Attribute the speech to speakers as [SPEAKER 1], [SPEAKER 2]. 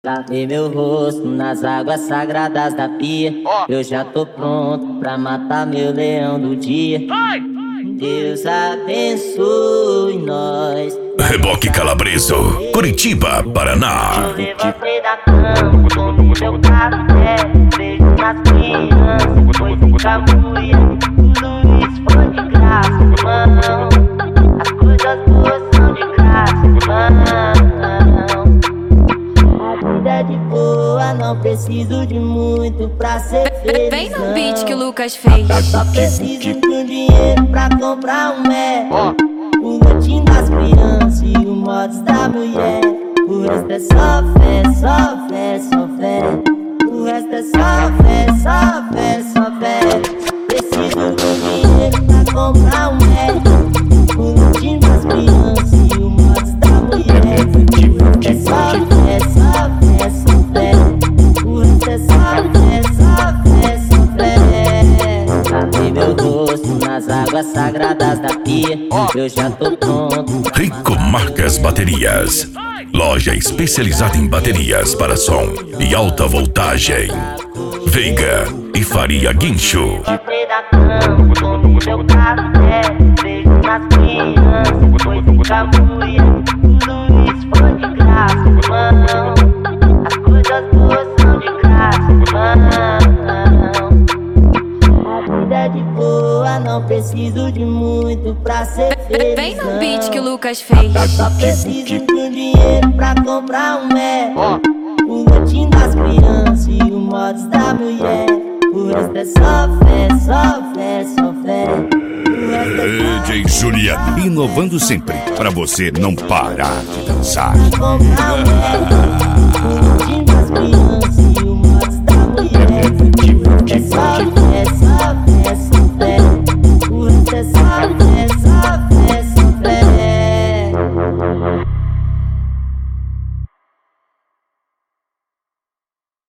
[SPEAKER 1] Lavei meu rosto nas águas sagradas da pia. Eu já tô pronto pra matar meu leão do dia. Deus abençoe nós.
[SPEAKER 2] Reboque Calabreso, Curitiba, Paraná.
[SPEAKER 1] Eu levantei da cama, tomo meu café, beijo nas crianças, foi ficar mulher. Tudo isso foi de graça, irmão. As coisas boas são de graça, irmão. A vida é de boa, não preciso de muito pra ser feliz.
[SPEAKER 3] Vem no beat que o Lucas fez.
[SPEAKER 1] Eu só preciso de um dinheiro pra comprar um Mac, o lotinho das crianças e o mods da mulher. O resto é só fé, só fé, só fé. O resto é só fé, só fé, só fé. Preciso de dinheiro pra comprar um Mac, o lotinho das crianças e o mods da mulher. O resto é só fé, só fé, só fé. O resto é só fé, só fé, só fé. Lavei meu rosto nas águas sagradas da pia. Eu já tô pronto.
[SPEAKER 2] Rico Marcas Baterias, loja especializada em baterias para som e alta voltagem. Veiga e Faria Guincho.
[SPEAKER 1] Entrei da cama, tomo meu café, beijo nas crianças, foi ficar mulher. Tudo isso foi de graça, irmão. As coisas boas são de graça, irmão. A vida é de boa, não preciso de muito pra ser feliz.
[SPEAKER 3] Vem no beat que o Lucas fez.
[SPEAKER 1] Eu só preciso de um dinheiro pra comprar um Mac, o lotinho das crianças e o mods da mulher. O resto é só fé, só fé, só fé. O resto é só
[SPEAKER 2] DJ Julia, inovando sempre pra você não parar de dançar.
[SPEAKER 1] comprar um Mac, o lotinho das crianças e o mods da mulher. O resto é só fé, só fé, só fé. O resto é só fé, só fé.